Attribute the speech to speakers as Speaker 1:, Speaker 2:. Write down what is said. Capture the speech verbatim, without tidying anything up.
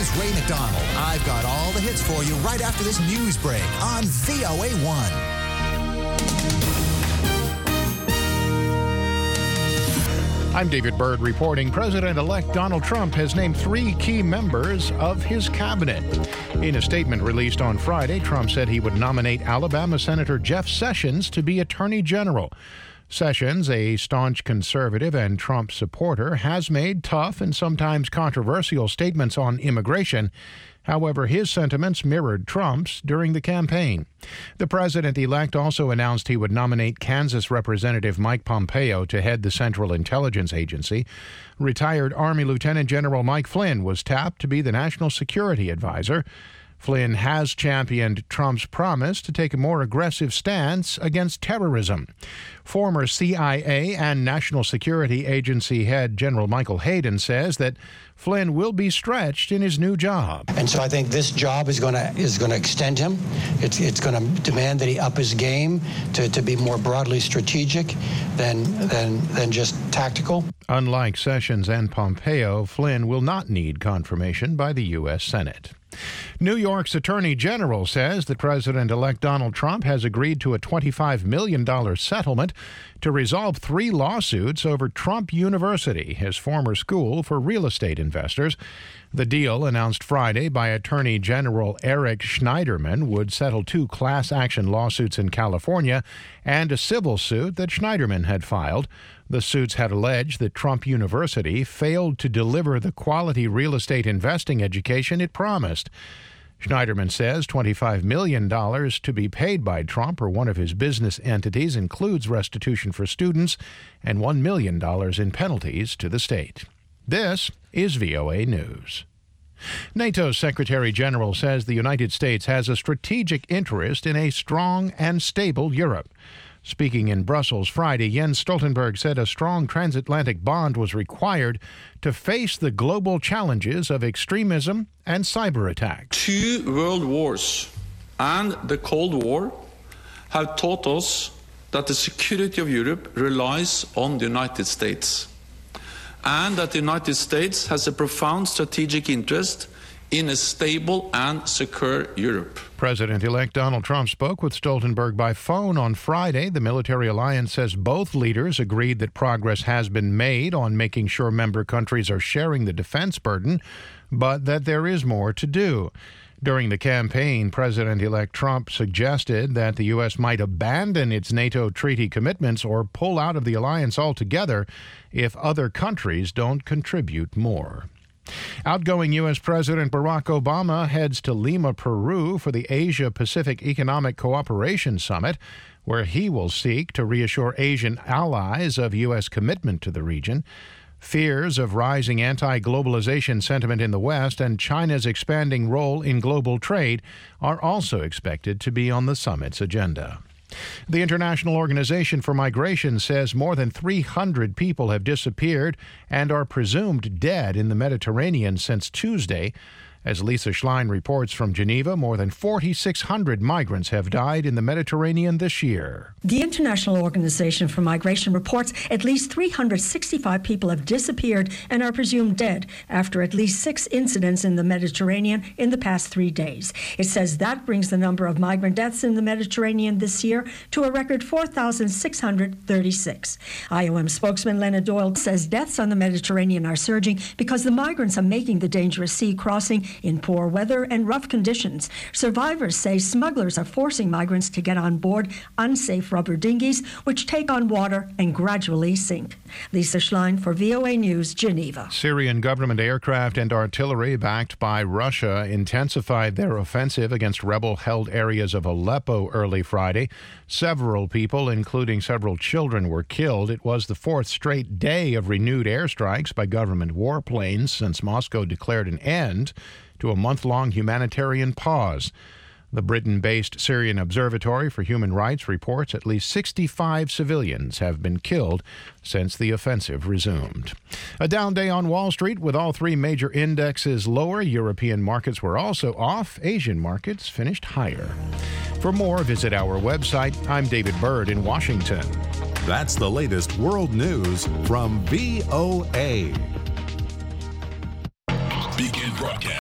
Speaker 1: is Ray McDonald. I've got all the hits for you right after this news break on V O A one.
Speaker 2: I'm David Byrd reporting President-elect Donald Trump has named three key members of his cabinet. In a statement released on Friday, Trump said he would nominate Alabama Senator Jeff Sessions to be Attorney General. Sessions, a staunch conservative and Trump supporter, has made tough and sometimes controversial statements on immigration. However, his sentiments mirrored Trump's during the campaign. The president-elect also announced he would nominate Kansas Representative Mike Pompeo to head the Central Intelligence Agency. Retired Army Lieutenant General Mike Flynn was tapped to be the National Security Advisor. Flynn has championed Trump's promise to take a more aggressive stance against terrorism. Former C I A and National Security Agency head General Michael Hayden says that Flynn will be stretched in his new job.
Speaker 3: And so I think this job is going to is going to extend him. It's it's going to demand that he up his game to, to be more broadly strategic than than than just tactical.
Speaker 2: Unlike Sessions and Pompeo, Flynn will not need confirmation by the U S Senate. New York's Attorney General says that President-elect Donald Trump has agreed to a twenty-five million dollars settlement to resolve three lawsuits over Trump University, his former school for real estate investors. The deal, announced Friday by Attorney General Eric Schneiderman, would settle two class action lawsuits in California and a civil suit that Schneiderman had filed. The suits had alleged that Trump University failed to deliver the quality real estate investing education it promised. Schneiderman says twenty-five million dollars to be paid by Trump or one of his business entities includes restitution for students and one million dollars in penalties to the state. This is V O A News. NATO's Secretary General says the United States has a strategic interest in a strong and stable Europe. Speaking in Brussels Friday, Jens Stoltenberg said a strong transatlantic bond was required to face the global challenges of extremism and cyber attacks.
Speaker 4: Two world wars and the Cold War have taught us that the security of Europe relies on the United States, and that the United States has a profound strategic interest in a stable and secure Europe.
Speaker 2: President-elect Donald Trump spoke with Stoltenberg by phone on Friday. The military alliance says both leaders agreed that progress has been made on making sure member countries are sharing the defense burden, but that there is more to do. During the campaign, President-elect Trump suggested that the U S might abandon its NATO treaty commitments or pull out of the alliance altogether if other countries don't contribute more. Outgoing U S. President Barack Obama heads to Lima, Peru for the Asia-Pacific Economic Cooperation Summit, where he will seek to reassure Asian allies of U S commitment to the region. Fears of rising anti-globalization sentiment in the West and China's expanding role in global trade are also expected to be on the summit's agenda. The International Organization for Migration says more than three hundred people have disappeared and are presumed dead in the Mediterranean since Tuesday. As Lisa Schlein reports from Geneva, more than forty-six hundred migrants have died in the Mediterranean this year.
Speaker 5: The International Organization for Migration reports at least three hundred sixty-five people have disappeared and are presumed dead after at least six incidents in the Mediterranean in the past three days. It says that brings the number of migrant deaths in the Mediterranean this year to a record four thousand six hundred thirty-six. I O M spokesman Leonard Doyle says deaths on the Mediterranean are surging because the migrants are making the dangerous sea crossing in poor weather and rough conditions. Survivors say smugglers are forcing migrants to get on board unsafe rubber dinghies, which take on water and gradually sink. Lisa Schlein for V O A News, Geneva.
Speaker 2: Syrian government aircraft and artillery backed by Russia intensified their offensive against rebel-held areas of Aleppo early Friday. Several people, including several children, were killed. It was the fourth straight day of renewed airstrikes by government warplanes since Moscow declared an end to a month-long humanitarian pause. The Britain-based Syrian Observatory for Human Rights reports at least sixty-five civilians have been killed since the offensive resumed. A down day on Wall Street with all three major indexes lower. European markets were also off. Asian markets finished higher. For more, visit our website. I'm David Byrd in Washington.
Speaker 6: That's the latest world news from V O A.